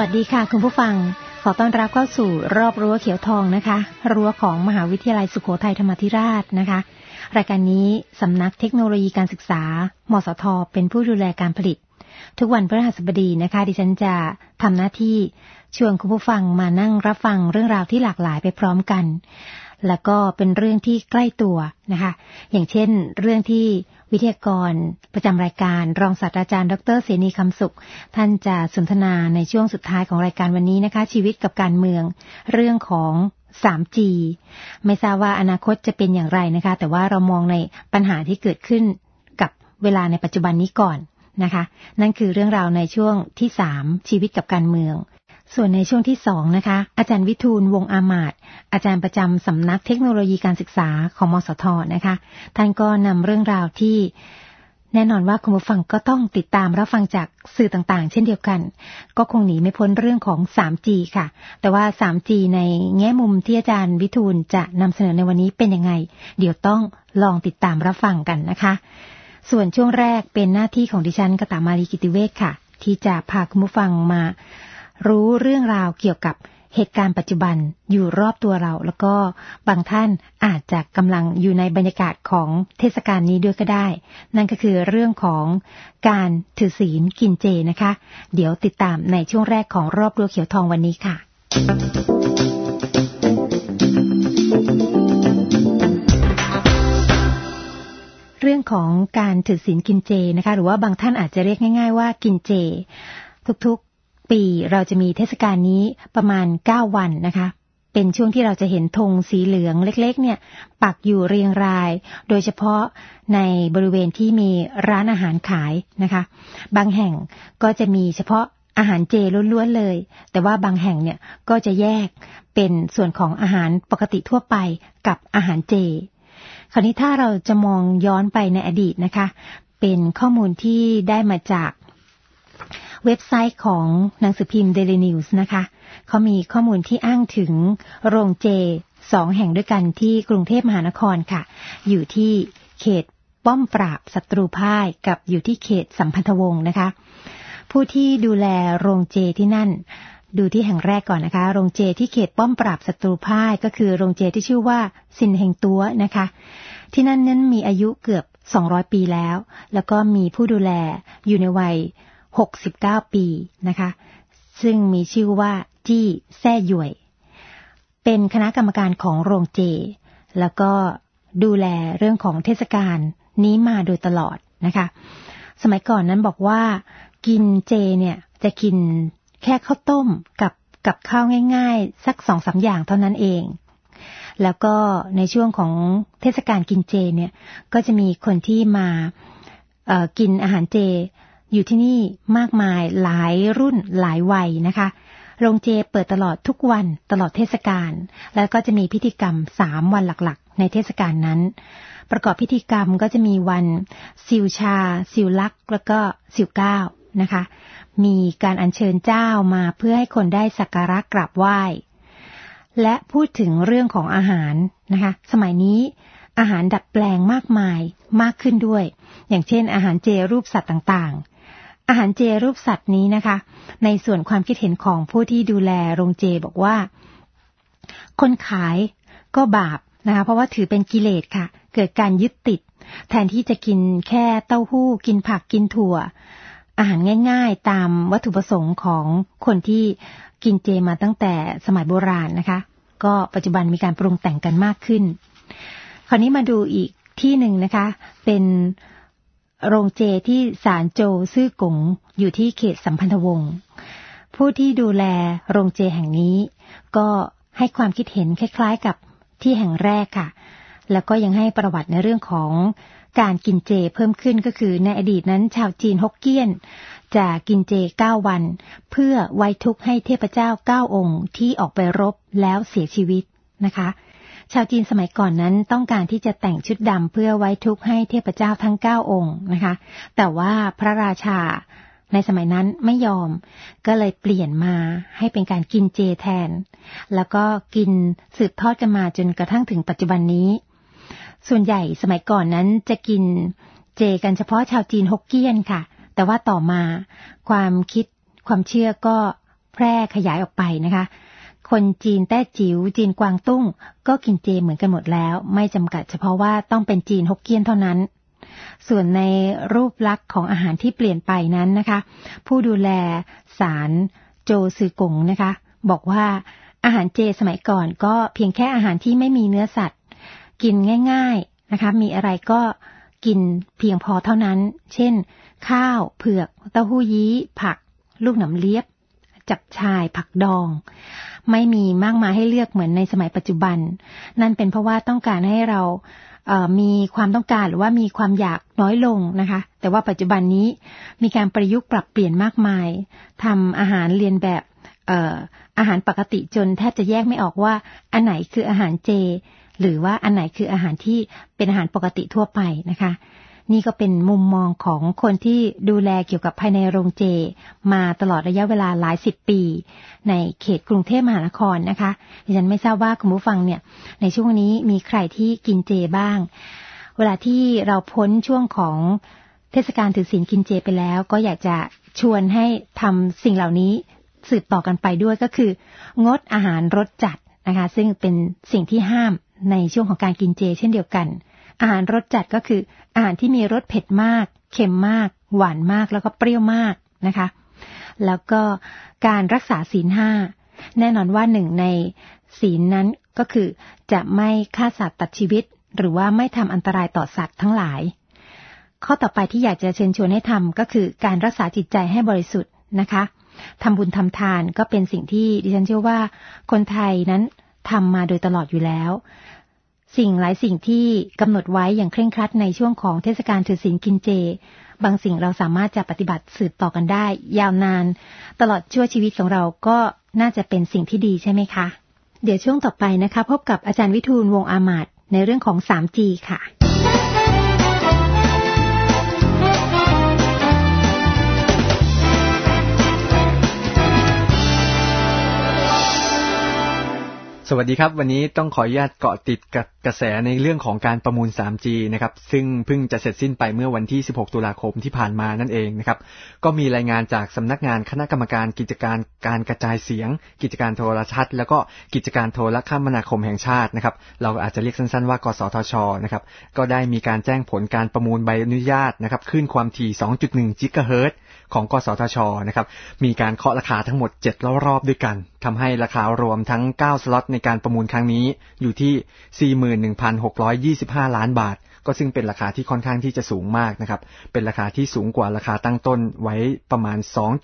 วัสดีค่ะคุณผู้ฟังขอต้อนรับเข้าสู่รอบรั้วเขียวทองนะคะรั้วของมหาวิทยาลัยสุโขทัยธรรมาธิราชนะคะรายการนี้สำนักเทคโนโลยีการศึกษามสท.เป็นผู้ดูแลการผลิตทุกวันพฤหัสบดีนะคะดิฉันจะทำหน้าที่ชวนคุณผู้ฟังมานั่งรับฟังเรื่องราวที่หลากหลายไปพร้อมกันแล้วก็เป็นเรื่องที่ใกล้ตัวนะคะอย่างเช่นเรื่องที่วิทยากรประจำรายการรองศาสตราจารย์ดร.เสนีคำสุขท่านจะสนทนาในช่วงสุดท้ายของรายการวันนี้นะคะชีวิตกับการเมืองเรื่องของ 3G ไม่ทราบว่าอนาคตจะเป็นอย่างไรนะคะแต่ว่าเรามองในปัญหาที่เกิดขึ้นกับเวลาในปัจจุบันนี้ก่อนนะคะนั่นคือเรื่องราวในช่วงที่3ชีวิตกับการเมืองส่วนในช่วงที่2นะคะอาจารย์วิทูลวงศ์อามาตย์อาจารย์ประจำสำนักเทคโนโลยีการศึกษาของมสท.นะคะท่านก็นำเรื่องราวที่แน่นอนว่าคุณผู้ฟังก็ต้องติดตามรับฟังจากสื่อต่างๆเช่นเดียวกันก็คงหนีไม่พ้นเรื่องของ 3G ค่ะแต่ว่า 3G ในแง่มุมที่อาจารย์วิทูลจะนำเสนอในวันนี้เป็นยังไงเดี๋ยวต้องลองติดตามรับฟังกันนะคะส่วนช่วงแรกเป็นหน้าที่ของดิฉันกตมาลีกิติเวชค่ะที่จะพาคุณผู้ฟังมารู้เรื่องราวเกี่ยวกับเหตุการณ์ปัจจุบันอยู่รอบตัวเราแล้วก็บางท่านอาจจะกำลังอยู่ในบรรยากาศของเทศกาลนี้ด้วยก็ได้นั่นก็คือเรื่องของการถือศีลกินเจนะคะเดี๋ยวติดตามในช่วงแรกของรอบรั้วเขียวทองวันนี้ค่ะเรื่องของการถือศีลกินเจนะคะหรือว่าบางท่านอาจจะเรียกง่ายๆว่ากินเจทุกปีเราจะมีเทศกาลนี้ประมาณ9วันนะคะเป็นช่วงที่เราจะเห็นธงสีเหลืองเล็กๆเนี่ยปักอยู่เรียงรายโดยเฉพาะในบริเวณที่มีร้านอาหารขายนะคะบางแห่งก็จะมีเฉพาะอาหารเจล้วนๆเลยแต่ว่าบางแห่งเนี่ยก็จะแยกเป็นส่วนของอาหารปกติทั่วไปกับอาหารเจคราวนี้ถ้าเราจะมองย้อนไปในอดีตนะคะเป็นข้อมูลที่ได้มาจากเว็บไซต์ของหนังสือพิมพ์ Daily News นะคะเขามีข้อมูลที่อ้างถึงโรงเจ2แห่งด้วยกันที่กรุงเทพมหานครค่ะอยู่ที่เขตป้อมปราบศัตรูพ่ายกับอยู่ที่เขตสัมพันธวงศ์นะคะผู้ที่ดูแลโรงเจที่นั่นดูที่แห่งแรกก่อนนะคะโรงเจที่เขตป้อมปราบศัตรูพ่ายก็คือโรงเจที่ชื่อว่าซินเฮงตัวนะคะที่นั่นมีอายุเกือบ200ปีแล้วก็มีผู้ดูแลอยู่ในวัย69ปีนะคะซึ่งมีชื่อว่าจี้แซ่หยวยเป็นคณะกรรมการของโรงเจแล้วก็ดูแลเรื่องของเทศกาลนี้มาโดยตลอดนะคะสมัยก่อนนั้นบอกว่ากินเจเนี่ยจะกินแค่ข้าวต้มกับข้าวง่ายๆสัก 2-3 อย่างเท่านั้นเองแล้วก็ในช่วงของเทศกาลกินเจเนี่ยก็จะมีคนที่มากินอาหารเจอยู่ที่นี่มากมายหลายรุ่นหลายวัยนะคะโรงเจเปิดตลอดทุกวันตลอดเทศกาลแล้วก็จะมีพิธีกรรม3วันหลักๆในเทศกาลนั้นประกอบพิธีกรรมก็จะมีวันซิวชาซิวลักแล้วก็ซิวเก้านะคะมีการอัญเชิญเจ้ามาเพื่อให้คนได้สักการะกราบไหว้และพูดถึงเรื่องของอาหารนะคะสมัยนี้อาหารดัดแปลงมากมายมากขึ้นด้วยอย่างเช่นอาหารเจรูปสัตว์ต่างๆอาหารเจรูปสัตว์นี้นะคะในส่วนความคิดเห็นของผู้ที่ดูแลโรงเจบอกว่าคนขายก็บาปนะคะเพราะว่าถือเป็นกิเลสค่ะเกิดการยึดติดแทนที่จะกินแค่เต้าหู้กินผักกินถั่วอาหารง่ายๆตามวัตถุประสงค์ของคนที่กินเจมาตั้งแต่สมัยโบราณนะคะก็ปัจจุบันมีการปรุงแต่งกันมากขึ้นคราวนี้มาดูอีกที่หนึ่งนะคะเป็นโรงเจที่ศาลโจซื่อกงอยู่ที่เขตสัมพันธวงศ์ผู้ที่ดูแลโรงเจแห่งนี้ก็ให้ความคิดเห็นคล้ายๆกับที่แห่งแรกค่ะแล้วก็ยังให้ประวัติในเรื่องของการกินเจเพิ่มขึ้นก็คือในอดีตนั้นชาวจีนฮกเกี้ยนจะกินเจ9วันเพื่อไว้ทุกข์ให้เทพเจ้า9องค์ที่ออกไปรบแล้วเสียชีวิตนะคะชาวจีนสมัยก่อนนั้นต้องการที่จะแต่งชุดดำเพื่อไว้ทุกข์ให้เทพเจ้าทั้ง9องค์นะคะแต่ว่าพระราชาในสมัยนั้นไม่ยอมก็เลยเปลี่ยนมาให้เป็นการกินเจแทนแล้วก็กินสืบทอดกันมาจนกระทั่งถึงปัจจุบันนี้ส่วนใหญ่สมัยก่อนนั้นจะกินเจกันเฉพาะชาวจีนฮกเกี้ยนค่ะแต่ว่าต่อมาความคิดความเชื่อก็แพร่ขยายออกไปนะคะคนจีนแต้จิ๋วจีนกวางตุ้งก็กินเจเหมือนกันหมดแล้วไม่จำกัดเฉพาะว่าต้องเป็นจีนฮกเกี้ยนเท่านั้นส่วนในรูปลักษณ์ของอาหารที่เปลี่ยนไปนั้นนะคะผู้ดูแลศาลโจซือกงนะคะบอกว่าอาหารเจสมัยก่อนก็เพียงแค่อาหารที่ไม่มีเนื้อสัตว์กินง่ายๆนะคะมีอะไรก็กินเพียงพอเท่านั้นเช่นข้าวเผือกเต้าหู้ยี้ผักลูกหนำเลียบจับฉ่ายผักดองไม่มีมากมายให้เลือกเหมือนในสมัยปัจจุบันนั่นเป็นเพราะว่าต้องการให้เรามีความต้องการหรือว่ามีความอยากน้อยลงนะคะแต่ว่าปัจจุบันนี้มีการประยุกต์ปรับเปลี่ยนมากมายทำอาหารเรียนแบบอาหารปกติจนแทบจะแยกไม่ออกว่าอันไหนคืออาหารเจหรือว่าอันไหนคืออาหารที่เป็นอาหารปกติทั่วไปนะคะนี่ก็เป็นมุมมองของคนที่ดูแลเกี่ยวกับภายในโรงเจมาตลอดระยะเวลาหลายสิบปีในเขตกรุงเทพมหานครนะคะดิฉันไม่ทราบว่าคุณผู้ฟังเนี่ยในช่วงนี้มีใครที่กินเจบ้างเวลาที่เราพ้นช่วงของเทศกาลถือศีลกินเจไปแล้วก็อยากจะชวนให้ทำสิ่งเหล่านี้สืบต่อกันไปด้วยก็คืองดอาหารรสจัดนะคะซึ่งเป็นสิ่งที่ห้ามในช่วงของการกินเจเช่นเดียวกันอาหารรสจัดก็คืออาหารที่มีรสเผ็ดมากเค็มมากหวานมากแล้วก็เปรี้ยวมากนะคะแล้วก็การรักษาศีล 5แน่นอนว่าหนึ่งในศีลนั้นก็คือจะไม่ฆ่าสัตว์ตัดชีวิตหรือว่าไม่ทำอันตรายต่อสัตว์ทั้งหลายข้อต่อไปที่อยากจะเชิญชวนให้ทำก็คือการรักษาจิตใจให้บริสุทธิ์นะคะทำบุญทำทานก็เป็นสิ่งที่ดิฉันเชื่อว่าคนไทยนั้นทำมาโดยตลอดอยู่แล้วสิ่งหลายสิ่งที่กำหนดไว้อย่างเคร่งครัดในช่วงของเทศกาลถือศีลกินเจบางสิ่งเราสามารถจะปฏิบัติสืบต่อกันได้ยาวนานตลอดชั่วชีวิตของเราก็น่าจะเป็นสิ่งที่ดีใช่ไหมคะเดี๋ยวช่วงต่อไปนะคะพบกับอาจารย์วิทูลวงศ์อามาตย์ในเรื่องของ 3G ค่ะสวัสดีครับวันนี้ต้องขออนุญาตเกาะติดกับกระแสในเรื่องของการประมูล 3G นะครับซึ่งเพิ่งจะเสร็จสิ้นไปเมื่อวันที่16ตุลาคมที่ผ่านมานั่นเองนะครับก็มีรายงานจากสำนักงานคณะกรรมการกิจการการกระจายเสียงกิจการโทรทัศน์แล้วก็กิจการโทรคมนาคมแห่งชาตินะครับเราอาจจะเรียกสั้นๆว่ากสทช.นะครับก็ได้มีการแจ้งผลการประมูลใบอนุญาตนะครับคลื่นความถี่ 2.1 กิกะเฮิรตซ์ของกสทช.นะครับมีการเคาะราคาทั้งหมด7รอบด้วยกันทำให้ราคารวมทั้ง9สล็อตในการประมูลครั้งนี้อยู่ที่ 41,625 ล้านบาทก็ซึ่งเป็นราคาที่ค่อนข้างที่จะสูงมากนะครับเป็นราคาที่สูงกว่าราคาตั้งต้นไว้ประมาณ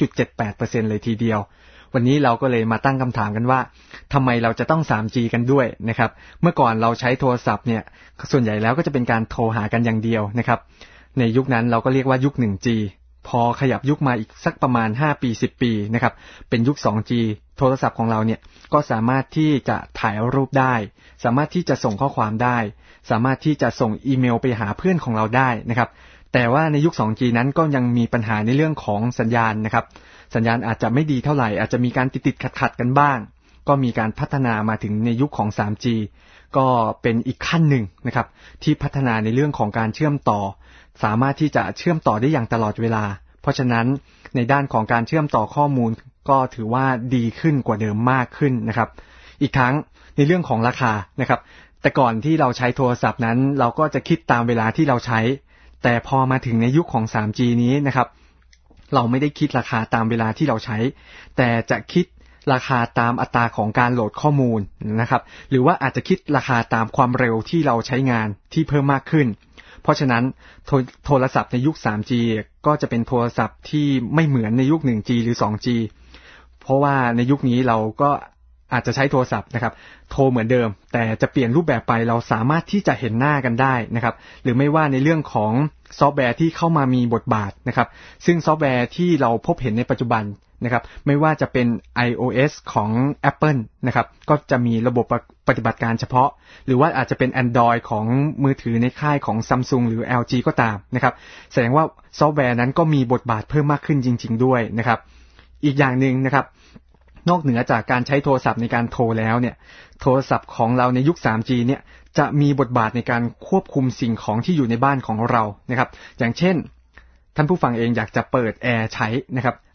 2.78% เลยทีเดียววันนี้เราก็เลยมาตั้งคำถามกันว่าทำไมเราจะต้อง 3G กันด้วยนะครับเมื่อก่อนเราใช้โทรศัพท์เนี่ยส่วนใหญ่แล้วก็จะเป็นการโทรหากันอย่างเดียวนะครับในยุคนั้นเราก็เรียกว่ายุค 1Gพอขยับยุคมาอีกสักประมาณ5ปี10ปีนะครับเป็นยุค 2G โทรศัพท์ของเราเนี่ยก็สามารถที่จะถ่ายรูปได้สามารถที่จะส่งข้อความได้สามารถที่จะส่งอีเมลไปหาเพื่อนของเราได้นะครับแต่ว่าในยุค 2G นั้นก็ยังมีปัญหาในเรื่องของสัญญาณนะครับสัญญาณอาจจะไม่ดีเท่าไหร่อาจจะมีการติดๆขัดๆกันบ้างก็มีการพัฒนามาถึงในยุคของ 3G ก็เป็นอีกขั้นหนึ่งนะครับที่พัฒนาในเรื่องของการเชื่อมต่อสามารถที่จะเชื่อมต่อได้อย่างตลอดเวลาเพราะฉะนั้นในด้านของการเชื่อมต่อข้อมูลก็ถือว่าดีขึ้นกว่าเดิมมากขึ้นนะครับอีกทั้งในเรื่องของราคานะครับแต่ก่อนที่เราใช้โทรศัพท์นั้นเราก็จะคิดตามเวลาที่เราใช้แต่พอมาถึงในยุคของ 3G นี้นะครับเราไม่ได้คิดราคาตามเวลาที่เราใช้แต่จะคิดราคาตามอัตราของการโหลดข้อมูลนะครับหรือว่าอาจจะคิดราคาตามความเร็วที่เราใช้งานที่เพิ่มมากขึ้นเพราะฉะนั้นโทรศัพท์ในยุค 3G ก็จะเป็นโทรศัพท์ที่ไม่เหมือนในยุค 1G หรือ 2G เพราะว่าในยุคนี้เราก็อาจจะใช้โทรศัพท์นะครับโทรเหมือนเดิมแต่จะเปลี่ยนรูปแบบไปเราสามารถที่จะเห็นหน้ากันได้นะครับหรือไม่ว่าในเรื่องของซอฟต์แวร์ที่เข้ามามีบทบาทนะครับซึ่งซอฟต์แวร์ที่เราพบเห็นในปัจจุบันนะครับไม่ว่าจะเป็น iOS ของ Apple นะครับก็จะมีระบบปฏิบัติการเฉพาะหรือว่าอาจจะเป็น Android ของมือถือในค่ายของ Samsung หรือ LG ก็ตามนะครับแสดงว่าซอฟต์แวร์นั้นก็มีบทบาทเพิ่มมากขึ้นจริงๆด้วยนะครับอีกอย่างนึงนะครับนอกเหนือจากการใช้โทรศัพท์ในการโทรแล้วเนี่ยโทรศัพท์ของเราในยุค 3G เนี่ยจะมีบทบาทในการควบคุมสิ่งของที่อยู่ในบ้านของเรานะครับอย่างเช่นท่านผู้ฟังเองอยากจะเปิดแอร์ใช้นะครับ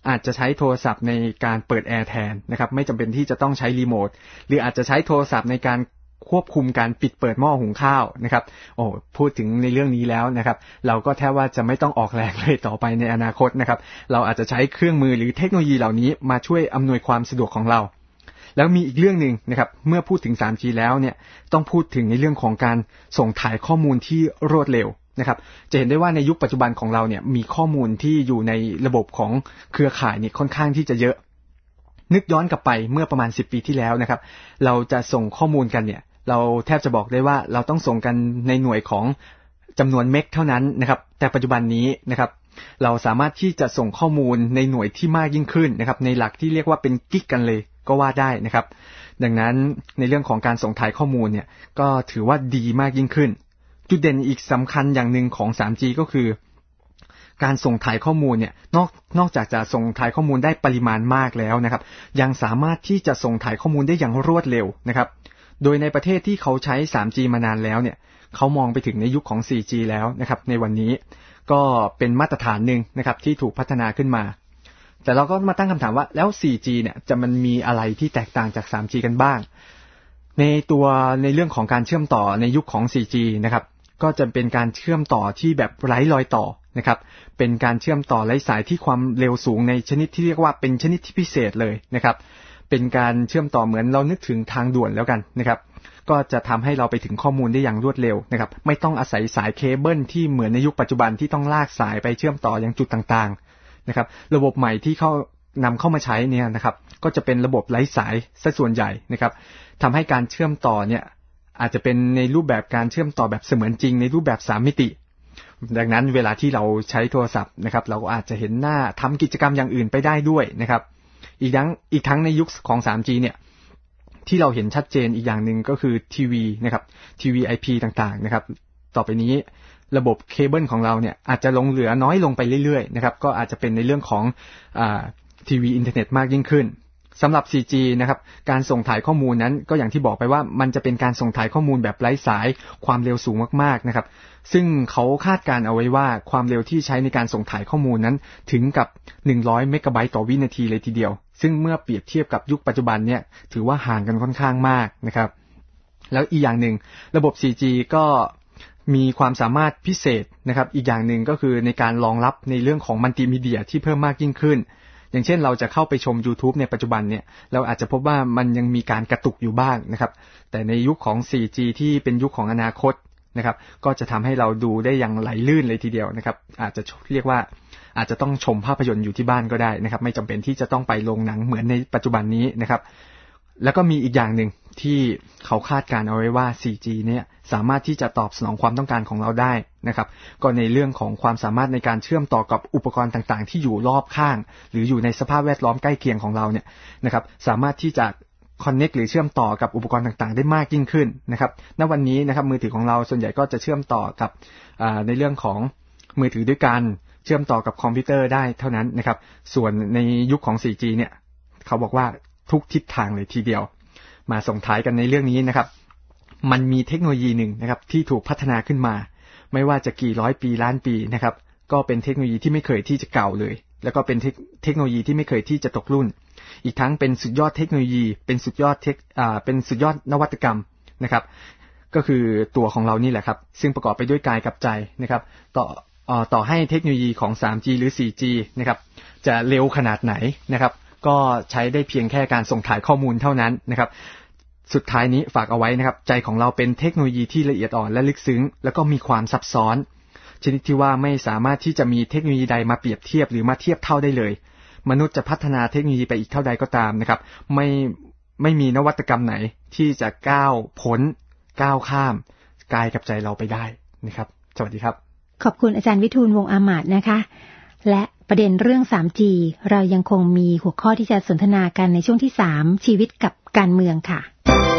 อาจจะใช้โทรศัพท์ในการเปิดแอร์แทนนะครับไม่จำเป็นที่จะต้องใช้รีโมทหรืออาจจะใช้โทรศัพท์ในการควบคุมการปิดเปิดหม้อหุงข้าวนะครับพูดถึงในเรื่องนี้แล้วนะครับเราก็แทบว่าจะไม่ต้องออกแรงเลยต่อไปในอนาคตนะครับเราอาจจะใช้เครื่องมือหรือเทคโนโลยีเหล่านี้มาช่วยอำนวยความสะดวกของเราแล้วมีอีกเรื่องนึงนะครับเมื่อพูดถึง 3G แล้วเนี่ยต้องพูดถึงในเรื่องของการส่งถ่ายข้อมูลที่รวดเร็วนะครับจะเห็นได้ว่าในยุคปัจจุบันของเราเนี่ยมีข้อมูลที่อยู่ในระบบของเครือข่ายนี่ค่อนข้างที่จะเยอะนึกย้อนกลับไปเมื่อประมาณ10 ปีที่แล้วนะครับเราจะส่งข้อมูลกันเนี่ยเราแทบจะบอกได้ว่าเราต้องส่งกันในหน่วยของจำนวนเมกเท่านั้นนะครับแต่ปัจจุบันนี้นะครับเราสามารถที่จะส่งข้อมูลในหน่วยที่มากยิ่งขึ้นนะครับในหลักที่เรียกว่าเป็นกิกกันเลยก็ว่าได้นะครับดังนั้นในเรื่องของการส่งถ่ายข้อมูลเนี่ยก็ถือว่าดีมากยิ่งขึ้นจุดเด่นอีกสำคัญอย่างหนึ่งของ 3G ก็คือการส่งถ่ายข้อมูลเนี่ยนอกจากจะส่งถ่ายข้อมูลได้ปริมาณมากแล้วนะครับยังสามารถที่จะส่งถ่ายข้อมูลได้อย่างรวดเร็วนะครับโดยในประเทศที่เขาใช้ 3G มานานแล้วเนี่ยเขามองไปถึงในยุคของ 4G แล้วนะครับในวันนี้ก็เป็นมาตรฐานหนึ่งนะครับที่ถูกพัฒนาขึ้นมาแต่เราก็มาตั้งคำถามว่าแล้ว 4G เนี่ยมันมีอะไรที่แตกต่างจาก 3G กันบ้างในเรื่องของการเชื่อมต่อในยุคของ 4G นะครับก็จะเป็นการเชื่อมต่อที่แบบไร้รอยต่อนะครับเป็นการเชื่อมต่อไร้สายที่ความเร็วสูงในชนิดที่เรียกว่าเป็นชนิดที่พิเศษเลยนะครับเป็นการเชื่อมต่อเหมือนเรานึกถึงทางด่วนแล้วกันนะครับก็จะทำให้เราไปถึงข้อมูลได้อย่างรวดเร็วนะครับไม่ต้องอาศัยสายเคเบิลที่เหมือนในยุคปัจจุบันที่ต้องลากสายไปเชื่อมต่อยังจุดต่างๆนะครับระบบใหม่ที่นำเข้ามาใช้เนี่ยนะครับก็จะเป็นระบบไร้สายซะส่วนใหญ่นะครับทำให้การเชื่อมต่อเนี่ยอาจจะเป็นในรูปแบบการเชื่อมต่อแบบเสมือนจริงในรูปแบบ3 มิติดังนั้นเวลาที่เราใช้โทรศัพท์นะครับเราก็อาจจะเห็นหน้าทำกิจกรรมอย่างอื่นไปได้ด้วยนะครับอีกทั้งในยุคของ 3G เนี่ยที่เราเห็นชัดเจนอีกอย่างหนึ่งก็คือทีวีนะครับทีวี IP ต่างๆนะครับต่อไปนี้ระบบเคเบิลของเราเนี่ยอาจจะเหลือน้อยลงไปเรื่อยๆนะครับก็อาจจะเป็นในเรื่องของทีวีอินเทอร์เน็ตมากยิ่งขึ้นสำหรับ 4G นะครับการส่งถ่ายข้อมูลนั้นก็อย่างที่บอกไปว่ามันจะเป็นการส่งถ่ายข้อมูลแบบไร้สายความเร็วสูงมากๆนะครับซึ่งเขาคาดการเอาไว้ว่าความเร็วที่ใช้ในการส่งถ่ายข้อมูลนั้นถึงกับ100 เมกะไบต์ต่อวินาทีเลยทีเดียวซึ่งเมื่อเปรียบเทียบกับยุคปัจจุบันเนี่ยถือว่าห่างกันค่อนข้างมากนะครับแล้วอีกอย่างหนึ่งระบบ 4G ก็มีความสามารถพิเศษนะครับอีกอย่างหนึ่งก็คือในการรองรับในเรื่องของมัลติมีเดียที่เพิ่มมากยิ่งขึ้นอย่างเช่นเราจะเข้าไปชม YouTube ในปัจจุบันเนี่ยเราอาจจะพบว่ามันยังมีการกระตุกอยู่บ้างนะครับแต่ในยุคของ 4G ที่เป็นยุคของอนาคตนะครับก็จะทำให้เราดูได้อย่างไหลลื่นเลยทีเดียวนะครับอาจจะเรียกว่าอาจจะต้องชมภาพยนตร์อยู่ที่บ้านก็ได้นะครับไม่จำเป็นที่จะต้องไปโรงหนังเหมือนในปัจจุบันนี้นะครับแล้วก็มีอีกอย่างหนึ่งที่เขาคาดการเอาไว้ว่า 4G เนี่ยสามารถที่จะตอบสนองความต้องการของเราได้นะครับก็ในเรื่องของความสามารถในการเชื่อมต่อกับอุปกรณ์ต่างๆที่อยู่รอบข้างหรืออยู่ในสภาพแวดล้อมใกล้เคียงของเราเนี่ยนะครับสามารถที่จะconnect หรือเชื่อมต่อกับอุปกรณ์ต่างๆได้มากยิ่งขึ้นนะครับณวันนี้นะครับมือถือของเราส่วนใหญ่ก็จะเชื่อมต่อกับในเรื่องของมือถือด้วยกันเชื่อมต่อกับคอมพิวเตอร์ได้เท่านั้นนะครับส่วนในยุคของ 4G เนี่ยเขาบอกว่าทุกทิศทางเลยทีเดียวมาส่งท้ายกันในเรื่องนี้นะครับมันมีเทคโนโลยีหนึ่งนะครับที่ถูกพัฒนาขึ้นมาไม่ว่าจะกี่ร้อยปีล้านปีนะครับก็เป็นเทคโนโลยีที่ไม่เคยที่จะเก่าเลยแล้วก็เป็นเทคโนโลยีที่ไม่เคยที่จะตกรุ่นอีกทั้งเป็นสุดยอดเทคโนโลยีเป็นสุดยอดนวัตกรรมนะครับก็คือตัวของเรานี่แหละครับซึ่งประกอบไปด้วยกายกับใจนะครับต่อให้เทคโนโลยีของ 3G หรือ 4G นะครับจะเร็วขนาดไหนนะครับก็ใช้ได้เพียงแค่การส่งถ่ายข้อมูลเท่านั้นนะครับสุดท้ายนี้ฝากเอาไว้นะครับใจของเราเป็นเทคโนโลยีที่ละเอียดอ่อนและลึกซึ้งแล้วก็มีความซับซ้อนชนิดที่ว่าไม่สามารถที่จะมีเทคโนโลยีใดมาเปรียบเทียบหรือมาเทียบเท่าได้เลยมนุษย์จะพัฒนาเทคโนโลยีไปอีกเท่าใดก็ตามนะครับไม่มีนวัตกรรมไหนที่จะก้าวข้ามกายกับใจเราไปได้นะครับสวัสดีครับขอบคุณอาจารย์วิทูลวงศ์อามาตย์นะคะและประเด็นเรื่อง 3G เรายังคงมีหัวข้อที่จะสนทนากันในช่วงที่3ชีวิตกับการเมืองค่ะ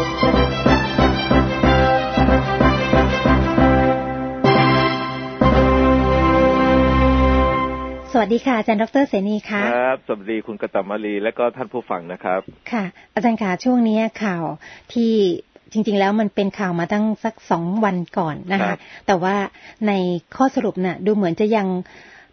สวัสดีค่ะอาจารย์ดร.เสนีค่ะครับสวัสดีคุณกตมลีและก็ท่านผู้ฟังนะครับค่ะอาจารย์ค่ะช่วงนี้ข่าวที่จริงๆแล้วมันเป็นข่าวมาตั้งสัก2 วันก่อนนะคะแต่ว่าในข้อสรุปน่ะดูเหมือนจะยัง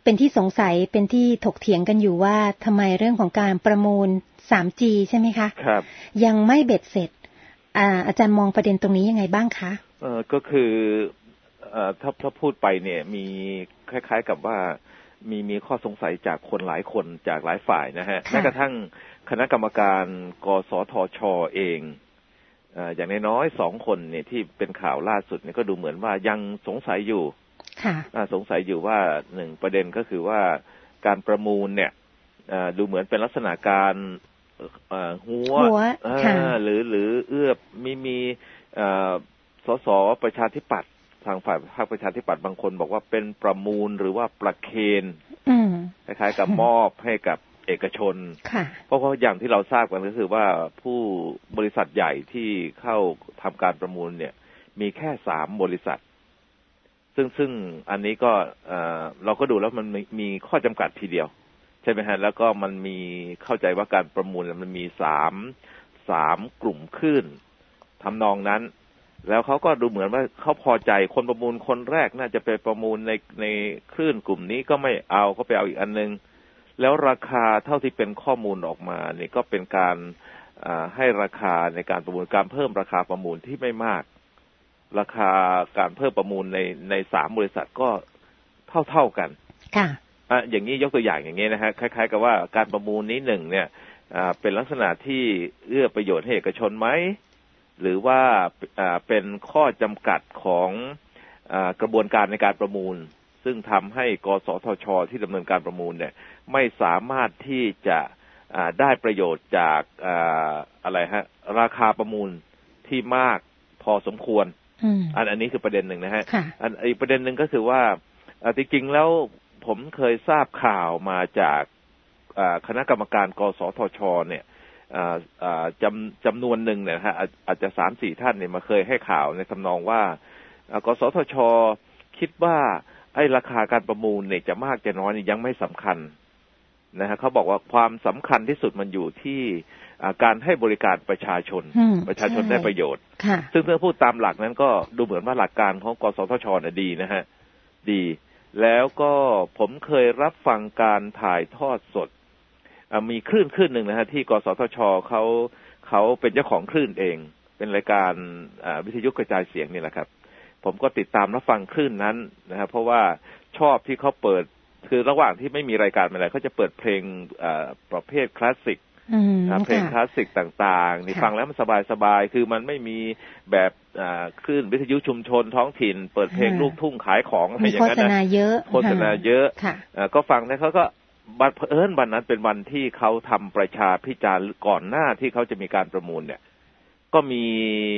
เป็นที่สงสัยเป็นที่ถกเถียงกันอยู่ว่าทำไมเรื่องของการประมูล 3G ใช่ไหมคะครับยังไม่เบ็ดเสร็จอาจารย์มองประเด็นตรงนี้ยังไงบ้างคะก็คือถ้าพูดไปเนี่ยมีคล้ายๆกับว่ามีข้อสงสัยจากคนหลายคนจากหลายฝ่ายนะฮะแม้กระทั่งคณะกรรมการกสทช.เองอย่างน้อยๆ2 คนเนี่ยที่เป็นข่าวล่าสุดเนี่ยก็ดูเหมือนว่ายังสงสัยอยู่สงสัยอยู่ว่า1ประเด็นก็คือว่าการประมูลเนี่ยดูเหมือนเป็นลักษณะการหัวหรือเอื้อมีสสประชาธิปัตย์ทางฝ่ายพรรคประชาธิปัตย์บางคนบอกว่าเป็นประมูลหรือว่าประเคนคล้ายๆกับมอบให้กับเอกชนเพราะอย่างที่เราทราบกันก็คือว่าผู้บริษัทใหญ่ที่เข้าทำการประมูลเนี่ยมีแค่3 บริษัทซึ่งอันนี้ก็เราก็ดูแล้วมันมีข้อจำกัดทีเดียวใช่ไหมฮะแล้วก็มันมีเข้าใจว่าการประมูลมันมี3 กลุ่มคลื่นทำนองนั้นแล้วเขาก็ดูเหมือนว่าเขาพอใจคนประมูลคนแรกน่าจะไปประมูลในคลื่นกลุ่มนี้ก็ไม่เอาก็ไปเอาอีกอันนึงแล้วราคาเท่าที่เป็นข้อมูลออกมาเนี่ยก็เป็นการให้ราคาในการประมูลการเพิ่มราคาประมูลที่ไม่มากราคาการเพิ่มประมูลใน3 บริษัทก็เท่ากันค่ะอย่างนี้ยกตัวอย่างอย่างนี้นะฮะคล้ายๆกับว่าการประมูลนี้1เนี่ยเป็นลักษณะที่เอื้อประโยชน์ให้เอกชนไหมหรือว่าเป็นข้อจำกัดของกระบวนการในการประมูลซึ่งทำให้กสทช.ที่ดำเนินการประมูลเนี่ยไม่สามารถที่จะได้ประโยชน์จากอะไรฮะราคาประมูลที่มากพอสมควรอันนี้คือประเด็นหนึ่งนะฮะอีกประเด็นหนึ่งก็คือว่าจริงๆแล้วผมเคยทราบข่าวมาจากคณะกรรมการกสทช.เนี่ยจำนวนหนึ่งเนี่ยฮะอาจจะ 3-4 ท่านเนี่ยมาเคยให้ข่าวในทำนองว่ากสทช.คิดว่าไอ้ราคาการประมูลเนี่ยจะมากจะน้อยยังไม่สำคัญนะฮะเขาบอกว่าความสำคัญที่สุดมันอยู่ที่การให้บริการประชาชนได้ประโยชน์ซึ่งถ้าพูดตามหลักนั้นก็ดูเหมือนว่าหลักการของกสทช.น่ะดีนะฮะดีแล้วก็ผมเคยรับฟังการถ่ายทอดสดมีคลื่นหนึ่งนะฮะที่กสทช.เขาเป็นเจ้าของคลื่นเองเป็นรายการวิทยุกระจายเสียงนี่แหละครับผมก็ติดตามรับฟังคลื่นนั้นนะครับเพราะว่าชอบที่เขาเปิดคือระหว่างที่ไม่มีรายการอะไรเขาจะเปิดเพลงประเภทคลาสสิกเพลงคลาสสิกต่างๆนี่ฟังแล้วมันสบายๆคือมันไม่มีแบบคลื่นวิทยุชุมชนท้องถิ่นเปิดเพลงลูกทุ่งขายของอะไรอย่างนั้นนะโฆษณาเยอะก็ฟังแล้วเขาก็วันนั้นเป็นวันที่เขาทำประชาพิจารณ์ก่อนหน้าที่เขาจะมีการประมูลเนี่ยก็มี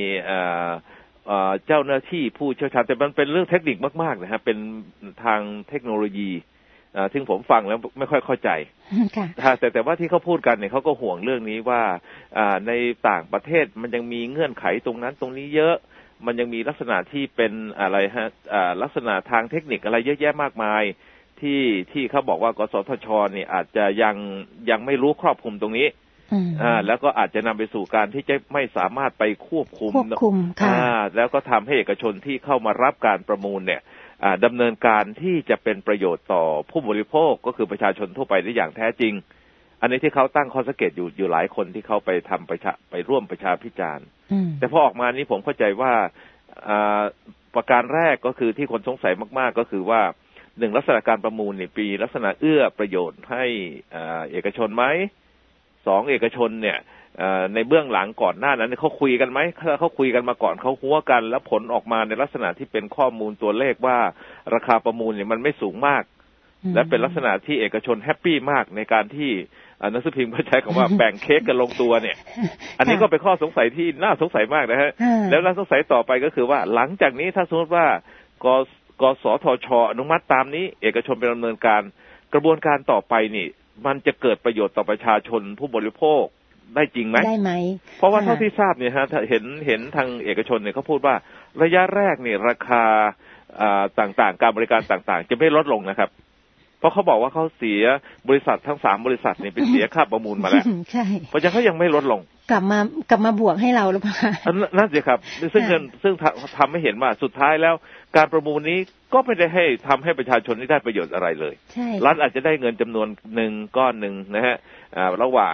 เจ้าหน้าที่ผู้เชี่ยวชาญแต่มันเป็นเรื่องเทคนิคมากๆนะฮะเป็นทางเทคโนโลยีซึ่งผมฟังแล้วไม่ค่อยเข้าใจแต่ว่าที่เขาพูดกันเนี่ยเขาก็ห่วงเรื่องนี้ว่าในต่างประเทศมันยังมีเงื่อนไขตรงนั้นตรงนี้เยอะมันยังมีลักษณะที่เป็นอะไรฮะลักษณะทางเทคนิคอะไรเยอะแยะมากมายที่เขาบอกว่ากสทช.เนี่ยอาจจะยังไม่รู้ครอบคลุมตรงนี้แล้วก็อาจจะนำไปสู่การที่จะไม่สามารถไปควบคุมแล้วก็ทำให้เอกชนที่เข้ามารับการประมูลเนี่ยดำเนินการที่จะเป็นประโยชน์ต่อผู้บริโภคก็คือประชาชนทั่วไปได้อย่างแท้จริงอันนี้ที่เขาตั้งข้อสังเกตอยู่หลายคนที่เขาไปร่วมประชาพิจารณ์แต่พอออกมานี้ผมเข้าใจว่าประการแรกก็คือที่คนสงสัยมากๆก็คือว่า1ลักษณะการประมูลเนี่ยปีลักษณะเอื้อประโยชน์ให้เอกชนไหม2เอกชนเนี่ยในเบื้องหลังก่อนหน้านั้นเขาคุยกันไหมเขาคุยกันมาก่อนเขาหัวกันแล้วผลออกมาในลักษณะที่เป็นข้อมูลตัวเลขว่าราคาประมูลเนี่ยมันไม่สูงมากและเป็นลักษณะที่เอกชนแฮปปี้มากในการที่หนังสือพิมพ์เขาใช้คำว่าแบ่งเค้กกันลงตัวเนี่ยอันนี้ก็เป็นข้อสงสัยที่น่าสงสัยมากนะฮะแล้วน่าสงสัยต่อไปก็คือว่าหลังจากนี้ถ้าสมมติว่ากสทช.อนุมัติตามนี้เอกชนเป็นดำเนินการกระบวนการต่อไปนี่มันจะเกิดประโยชน์ต่อประชาชนผู้บริโภคได้จริงไหมได้ไหมเพราะว่าเท่าที่ทราบเนี่ยฮะเห็นทางเอกชนเนี่ยเขาพูดว่าระยะแรกเนี่ยราคาต่างๆการบริการต่างๆจะไม่ลดลงนะครับเพราะเขาบอกว่าเขาเสียบริษัททั้ง3บริษัทนี่ไปเสียค่าประมูลมาแล้วใช่เพราะฉะนั้นเขายังไม่ลดลงกลับมาบวกให้เราหรือเปล่านั่นสิครับซึ่งทำให้เห็นว่าสุดท้ายแล้วการประมูลนี้ก็ไม่ได้ให้ทำให้ประชาชนได้ประโยชน์อะไรเลยรัฐอาจจะได้เงินจำนวนหนึ่งก้อนหนึ่งนะฮะระหว่าง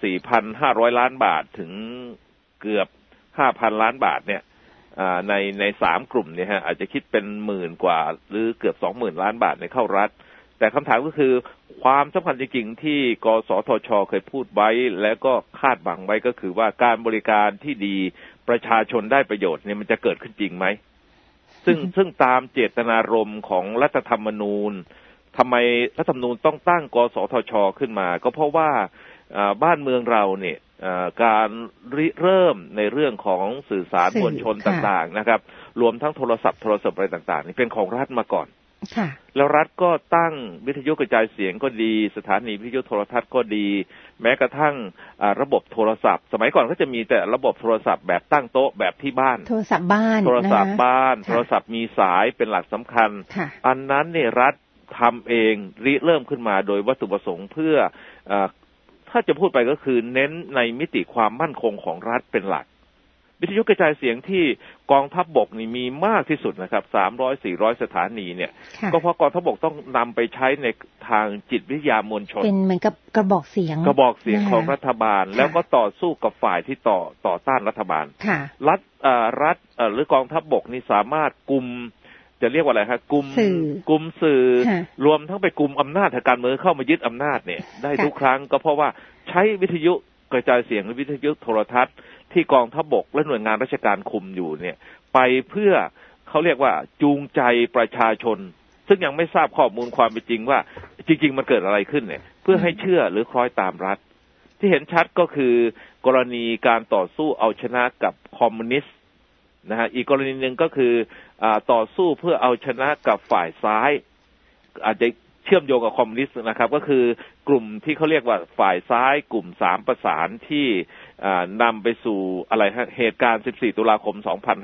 4,500 ล้านบาทถึงเกือบ 5,000 ล้านบาทเนี่ยใน3กลุ่มเนี่ยฮะอาจจะคิดเป็นหมื่นกว่าหรือเกือบ 20,000 ล้านบาทในเข้ารัฐแต่คำถามก็คือความสำคัญจริงๆที่กสทช.เคยพูดไว้และก็คาดหวังไว้ก็คือว่าการบริการที่ดีประชาชนได้ประโยชน์เนี่ยมันจะเกิดขึ้นจริงไหมซึ่งตามเจตนารมณ์ของรัฐธรรมนูญทำไมรัฐธรรมนูญต้องตั้งกสทช.ขึ้นมาก็เพราะว่าบ้านเมืองเราเนี่ยการเริ่มในเรื่องของสื่อสารมวลชนต่างๆนะครับรวมทั้งโทรศัพท์อะไรต่างๆนี่เป็นของรัฐมาก่อนแล้วรัฐก็ตั้งวิทยุกระจายเสียงก็ดีสถานีวิทยุโทรทัศน์ก็ดีแม้กระทั่งระบบโทรศัพท์สมัยก่อนก็จะมีแต่ระบบโทรศัพท์แบบตั้งโต๊ะแบบที่บ้านโทรศัพท์บ้านโทรศัพท์มีสายเป็นหลักสำคัญอันนั้นเนี่ยรัฐทำเองเริ่มขึ้นมาโดยวัตถุประสงค์เพื่อถ้าจะพูดไปก็คือเน้นในมิติความมั่นคงของรัฐเป็นหลักวิทยุกระจายเสียงที่กองทัพบกนี่มีมากที่สุดนะครับ300-400 สถานีเนี่ยก็เพราะกองทัพบกต้องนำไปใช้ในทางจิตวิทยามวลชนเป็นเหมือนกับกระบอกเสียงของรัฐบาลแล้วก็ต่อสู้กับฝ่ายที่ต่อต้านรัฐบาลรัฐหรือกองทัพบกนี่สามารถกุมจะเรียกว่าอะไรครับกุมสื่อรวมทั้งไปกุมอำนาจทางการเมืองเข้ามายึดอำนาจเนี่ยได้ทุกครั้งก็เพราะว่าใช้วิทยุกระจายเสียงหรือวิทยุโทรทัศน์ที่กองทัพบกและหน่วยงานราชการคุมอยู่เนี่ยไปเพื่อเขาเรียกว่าจูงใจประชาชนซึ่งยังไม่ทราบข้อมูลความเป็นจริงว่าจริงๆมันเกิดอะไรขึ้นเนี่ยเพื่อให้เชื่อหรือคล้อยตามรัฐที่เห็นชัดก็คือกรณีการต่อสู้เอาชนะกับคอมมิวนิสต์นะฮะอีกกรณีหนึ่งก็คือต่อสู้เพื่อเอาชนะกับฝ่ายซ้ายอาจจะเชื่อมโยงกับคอมมิวนิสต์นะครับก็คือกลุ่มที่เขาเรียกว่าฝ่ายซ้ายกลุ่ม3ประสานที่นำไปสู่อะไรฮะเหตุการณ์14ตุลาคม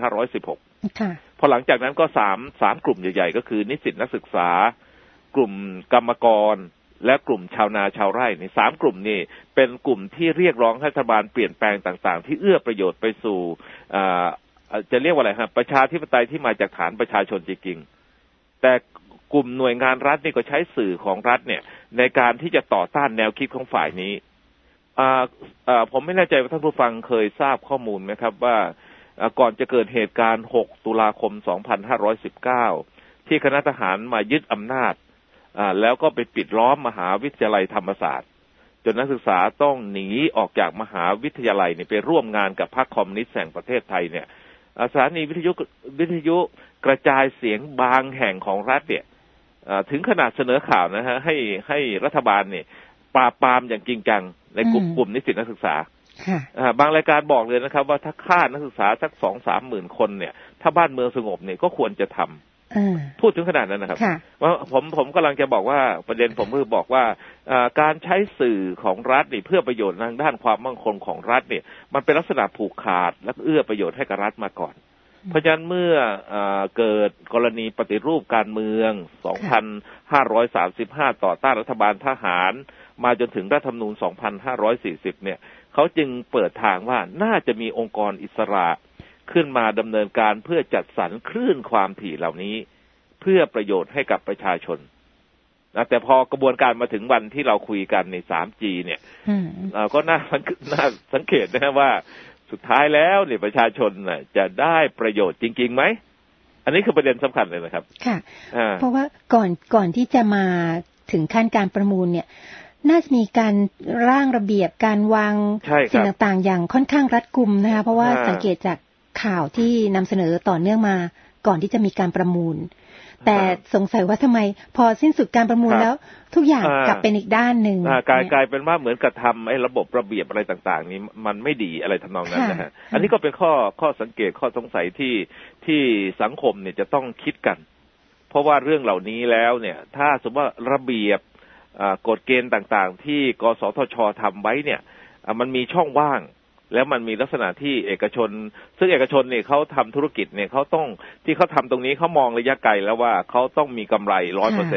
2516ค่ะพอหลังจากนั้นก็3กลุ่มใหญ่ๆก็คือนิสิตนักศึกษากลุ่มกรรมกรและกลุ่มชาวนาชาวไร่ใน3กลุ่มนี้เป็นกลุ่มที่เรียกร้องให้รัฐบาลเปลี่ยนแปลงต่างๆที่เอื้อประโยชน์ไปสู่จะเรียกว่าอะไรฮะประชาธิปไตยที่มาจากฐานประชาชนจริงๆแต่กลุ่มหน่วยงานรัฐนี่ก็ใช้สื่อของรัฐเนี่ยในการที่จะต่อต้านแนวคิดของฝ่ายนี้ผมไม่แน่ใจว่าท่านผู้ฟังเคยทราบข้อมูลไหมครับว่าก่อนจะเกิดเหตุการณ์6ตุลาคม2519ที่คณะทหารมายึดอำนาจแล้วก็ไปปิดล้อมมหาวิทยาลัยธรรมศาสตร์จนนักศึกษาต้องหนีออกจากมหาวิทยาลัยเนี่ยไปร่วมงานกับพรรคคอมมิวนิสต์แห่งประเทศไทยเนี่ยสถานีวิทยุกระจายเสียงบางแห่งของรัฐเนี่ยถึงขนาดเสนอข่าวนะฮะให้รัฐบาลเนี่ยปราบปรามอย่างจริงจังในกลุ่มนิสิตนักศึกษาบางรายการบอกเลยนะครับว่าถ้าฆ่านักศึกษาสัก 2-3 หมื่นคนเนี่ยถ้าบ้านเมืองสงบเนี่ยก็ควรจะทำพูดถึงขนาดนั้นนะครับว่าผมกำลังจะบอกว่าประเด็นผมคือบอกว่าการใช้สื่อของรัฐนี่เพื่อประโยชน์ทางด้านความมั่นคงของรัฐเนี่ยมันเป็นลักษณะผูกขาดและเอื้อประโยชน์ให้กับรัฐมาก่อนเพราะฉะนั้นเมื่อเกิดกรณีปฏิรูปการเมือง 2535 ต่อต้านรัฐบาลทหารมาจนถึงรัฐธรรมนูญ 2540 เนี่ยเขาจึงเปิดทางว่าน่าจะมีองค์กรอิสระขึ้นมาดำเนินการเพื่อจัดสรรคลื่นความถี่เหล่านี้เพื่อประโยชน์ให้กับประชาชนนะแต่พอกระบวนการมาถึงวันที่เราคุยกันใน 3G เนี่ยก็น่าสังเกตนะว่าสุดท้ายแล้วเนี่ยประชาชนน่ะจะได้ประโยชน์จริงๆไหมอันนี้คือประเด็นสำคัญเลยนะครับค่ะเพราะว่าก่อนที่จะมาถึงขั้นการประมูลเนี่ยน่าจะมีการร่างระเบียบการวางสิ่งต่างๆอย่างค่อนข้างรัดกุมนะคะเพราะว่าสังเกตจากข่าวที่นำเสนอต่อเนื่องมาก่อนที่จะมีการประมูลแต่สงสัยว่าทำไมพอสิ้นสุดการประมูลแล้วทุกอย่างกลับเป็นอีกด้านหนึ่งกลายเป็นว่าเหมือนกับทำไอ้ระบบระเบียบอะไรต่างๆนี้มันไม่ดีอะไรทำนองนั้นนะฮะอันนี้ก็เป็นข้อสังเกตข้อสงสัยที่สังคมเนี่ยจะต้องคิดกันเพราะว่าเรื่องเหล่านี้แล้วเนี่ยถ้าสมมติว่าระเบียบกฎเกณฑ์ต่างๆที่กสทช.ทำไว้เนี่ยมันมีช่องว่างแล้วมันมีลักษณะที่เอกชนซึ่งเอกชนเนี่ยเขาทำธุรกิจเนี่ยเขาต้องที่เขาทำตรงนี้เขามองระยะไกลแล้วว่าเขาต้องมีกำไร 100%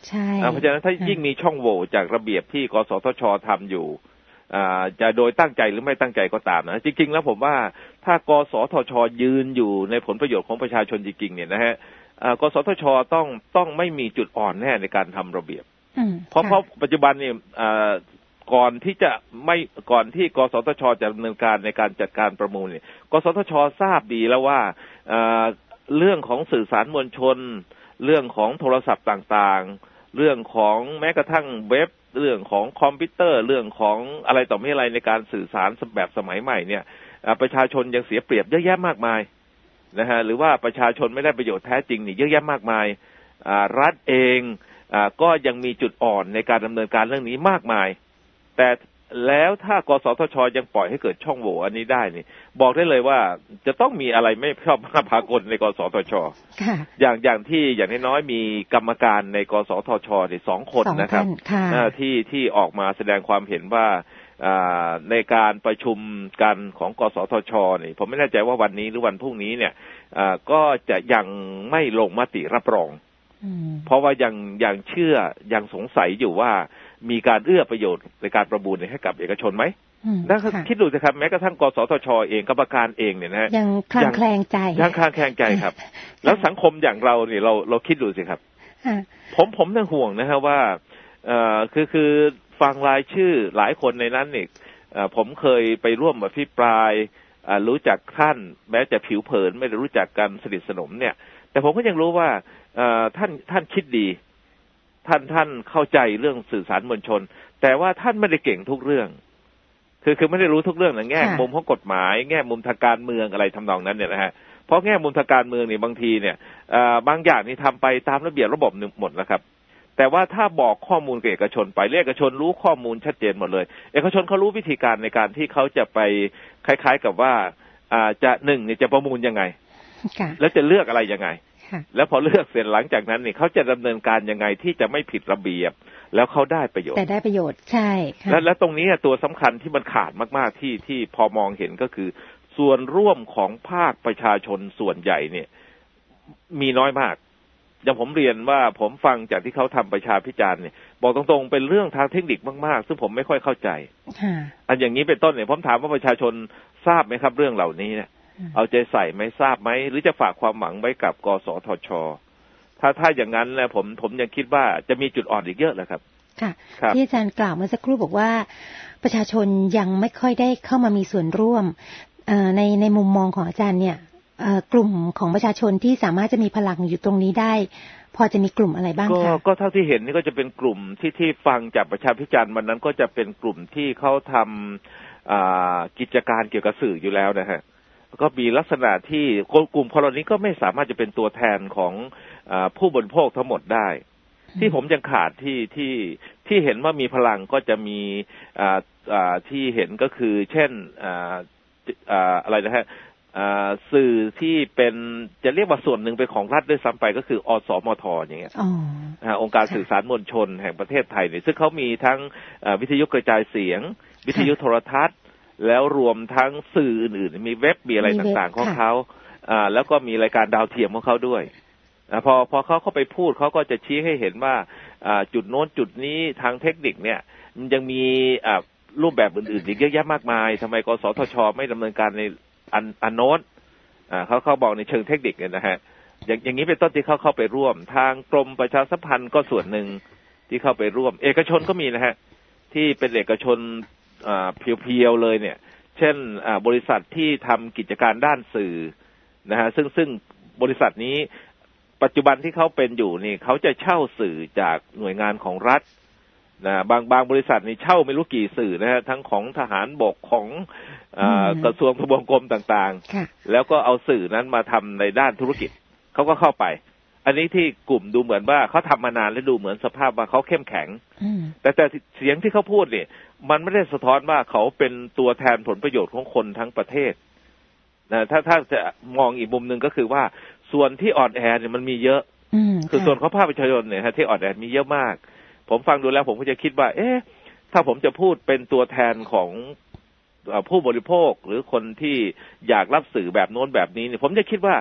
ใช่เพราะฉะนั้นถ้ายิ่งมีช่องโหว่จากระเบียบที่กสทช.ทำอยู่จะโดยตั้งใจหรือไม่ตั้งใจก็ตามนะจริงๆแล้วผมว่าถ้ากสทช.ยืนอยู่ในผลประโยชน์ของประชาชนจริงๆเนี่ยนะฮะกสทช.ต้องไม่มีจุดอ่อนแน่ในการทำระเบียบเพราะปัจจุบันเนี่ยก่อนที่กสทช.จะดำเนินการในการจัดการประมูลเนี่ยกสทช.ทราบดีแล้วว่าเรื่องของสื่อสารมวลชนเรื่องของโทรศัพท์ต่างๆเรื่องของแม้กระทั่งเว็บเรื่องของคอมพิวเตอร์เรื่องของอะไรต่อไม่อะไรในการสื่อสารแบบสมัยใหม่เนี่ยประชาชนยังเสียเปรียบเยอะแยะมากมายนะฮะหรือว่าประชาชนไม่ได้ประโยชน์แท้จริงนี่เยอะแยะมากมายรัฐเองก็ยังมีจุดอ่อนในการดำเนินการเรื่องนี้มากมายแต่แล้วถ้ากสทช.ยังปล่อยให้เกิดช่องโหว่อันนี้ได้นี่บอกได้เลยว่าจะต้องมีอะไรไม่ชอบมาพากลในกสทช.อย่างน้อยมีกรรมการในกสทช.นี่2 คนนะครับที่ออกมาแสดงความเห็นว่าในการประชุมกันของกสทช.นี่ผมไม่แน่ใจว่าวันนี้หรือวันพรุ่งนี้เนี่ยก็จะยังไม่ลงมติรับรองเพราะว่ายังเชื่อยังสงสัยอยู่ว่ามีการเอื้อประโยชน์ในการประมูลให้กับเอกชนไหมแล้วคิดดูสิครับแม้กระทั่งกสทช.เองกรรมการเองเนี่ยนะฮะยังคลางแคลงใจครับ แล้วสังคมอย่างเราเนี่ยเราคิดดูสิครับผมน่าห่วงนะฮะว่าคือฟังรายชื่อหลายคนในนั้นเนี่ยผมเคยไปร่วมอภิปรายรู้จักท่านแม้จะผิวเผินไม่ได้รู้จักกันสนิทสนมเนี่ยแต่ผมก็ยังรู้ว่าท่านคิดดีท่านเข้าใจเรื่องสื่อสารมวลชนแต่ว่าท่านไม่ได้เก่งทุกเรื่องคือไม่ได้รู้ทุกเรื่องนะแง่มุมของกฎหมายแง่มุมทางการเมืองอะไรทำนองนั้นเนี่ยนะฮะเพราะแง่มุมทางการเมืองนี่บางทีเนี่ยบางอย่างนี่ทำไปตามระเบียบระบบหมดแล้วครับแต่ว่าถ้าบอกข้อมูลกับเอกชนไปเอกชนรู้ข้อมูลชัดเจนหมดเลยเอกชนเขารู้วิธีการในการที่เขาจะไปคล้ายๆกับว่าจะเนี่ยจะประมูลยังไงแล้วจะเลือกอะไรยังไงแล้วพอเลือกเสร็จหลังจากนั้นเนี่ยเขาจะดำเนินการยังไงที่จะไม่ผิดระเบียบแล้วเขาได้ประโยชน์แต่ได้ประโยชน์ใช่และตรงนี้ตัวสำคัญที่มันขาดมากๆที่พอมองเห็นก็คือส่วนร่วมของภาคประชาชนส่วนใหญ่เนี่ยมีน้อยมากอย่างผมเรียนว่าผมฟังจากที่เขาทำประชาพิจารณ์เนี่ยบอกตรงๆเป็นเรื่องทางเทคนิคมากๆซึ่งผมไม่ค่อยเข้าใจอันอย่างนี้เป็นต้นเนี่ยผมถามว่าประชาชนทราบไหมครับเรื่องเหล่านี้เนี่ยเอาใจใส่ไหมทราบไหมหรือจะฝากความหวังไว้กับกสทช.ถ้าอย่างนั้นแล้วผมยังคิดว่าจะมีจุดอ่อนอีกเยอะเลยครับค่ะที่อาจารย์กล่าวเมื่อสักครู่บอกว่าประชาชนยังไม่ค่อยได้เข้ามามีส่วนร่วมในมุมมองของอาจารย์เนี่ยกลุ่มของประชาชนที่สามารถจะมีพลังอยู่ตรงนี้ได้พอจะมีกลุ่มอะไรบ้างคะก็เท่าที่เห็นนี่ก็จะเป็นกลุ่มที่ฟังจากประชาพิจารณ์วันนั้นก็จะเป็นกลุ่มที่เขาทำกิจการเกี่ยวกับสื่ออยู่แล้วนะฮะก็มีลักษณะที่กลุ่มคนเหล่านี้ก็ไม่สามารถจะเป็นตัวแทนของผู้บริโภคทั้งหมดได้ที่ผมยังขาดที่เห็นว่ามีพลังก็จะมีที่เห็นก็คือเช่นอะไรนะฮะสื่อที่เป็นจะเรียกว่าส่วนหนึ่งเป็นของรัฐด้วยซ้ำไปก็คืออสมทอย่างเงี้ยองค์การสื่อสารมวลชนแห่งประเทศไทยเนี่ยซึ่งเขามีทั้งวิทยุกระจายเสียงวิทยุโทรทัศน์แล้วรวมทั้งสื่ออื่นๆมีเว็บมีอะไรต่างๆของเขาแล้วก็มีรายการดาวเทียมของเขาด้วยพอเขาเข้าไปพูดเขาก็จะชี้ให้เห็นว่าจุดโน้นจุดนี้ทางเทคนิคเนี่ยมันยังมีรูปแบบอื่นๆอีกเยอะแยะมากมายทำไมกสทช.ไม่ดำเนินการในอันโน้นเขาบอกในเชิงเทคนิคเนี่ยนะฮะอย่างนี้เป็นต้นที่เขาเข้าไปร่วมทางกรมประชาสัมพันธ์ก็ส่วนหนึ่งที่เข้าไปร่วมเอกชนก็มีนะฮะที่เป็นเอกชนเพียวๆเลยเนี่ยเช่นบริษัทที่ทำกิจการด้านสื่อนะฮะซึ่งบริษัทนี้ปัจจุบันที่เขาเป็นอยู่นี่เขาจะเช่าสื่อจากหน่วยงานของรัฐนะบางบริษัทนี่เช่าไม่รู้กี่สื่อนะฮะทั้งของทหารบกของกระทรวงทบวงกรมต่างๆแล้วก็เอาสื่อนั้นมาทำในด้านธุรกิจเขาก็เข้าไปอันนี้ที่กลุ่มดูเหมือนว่าเขาทำมานานและดูเหมือนสภาพว่าเขาเข้มแข็งแต่เสียงที่เขาพูดเนี่ยมันไม่ได้สะท้อนว่าเขาเป็นตัวแทนผลประโยชน์ของคนทั้งประเทศนะถ้าจะมองอีกมุมนึงก็คือว่าส่วนที่อ่อนแอเนี่ยมันมีเยอะคือส่วนของภาคประชาชนเนี่ยที่อ่อนแอมีเยอะมากผมฟังดูแล้วผมก็จะคิดว่าถ้าผมจะพูดเป็นตัวแทนของผู้บริโภคหรือคนที่อยากรับสื่อแบบโน้นแบบนี้เนี่ยผมจะคิดว่า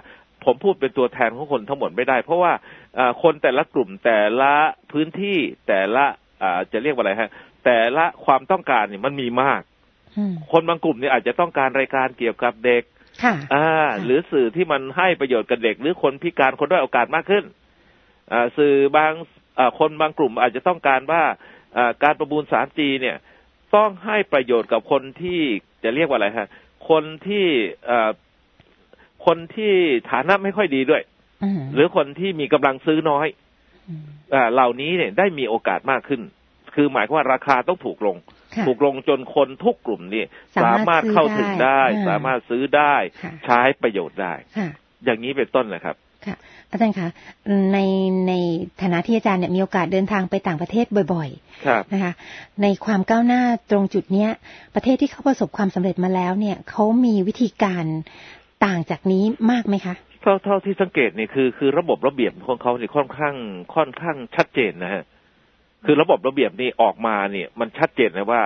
ผมพูดเป็นตัวแทนของคนทั้งหมดไม่ได้เพราะว่าคนแต่ละกลุ่มแต่ละพื้นที่แต่ละจะเรียกว่าอะไรฮะแต่ละความต้องการเนี่ยมันมีมากคนบางกลุ่มเนี่ยอาจจะต้องการรายการเกี่ยวกับเด็กหรือสื่อที่มันให้ประโยชน์กับเด็กหรือคนพิการคนด้อยโอกาสมากขึ้นสื่อบางคนบางกลุ่มอาจจะต้องการว่าการประมูล 3G เนี่ยต้องให้ประโยชน์กับคนที่จะเรียกว่าอะไรฮะคนที่ฐานะไม่ค่อยดีด้วยหรือคนที่มีกำลังซื้อน้อยเหล่านี้เนี่ยได้มีโอกาสมากขึ้นคือหมายความว่าราคาต้องถูกลงจนคนทุกกลุ่มนี่สามารถเข้าถึงได้สามารถซื้อได้ใช้ประโยชน์ได้อย่างนี้เป็นต้นนะครับค่ะอาจารย์คะในฐานะที่อาจารย์เนี่ยมีโอกาสเดินทางไปต่างประเทศบ่อยๆนะคะในความก้าวหน้าตรงจุดเนี้ยประเทศที่เขาประสบความสำเร็จมาแล้วเนี่ยเขามีวิธีการต่างจากนี้มากไหมคะเท่าที่สังเกตนี่คือระบบระเบียบของเขาเนี่ยค่อนข้างชัดเจนนะฮะคือระบบระเบียบนี่ออกมาเนี่ยมันชัดเจนนะว่า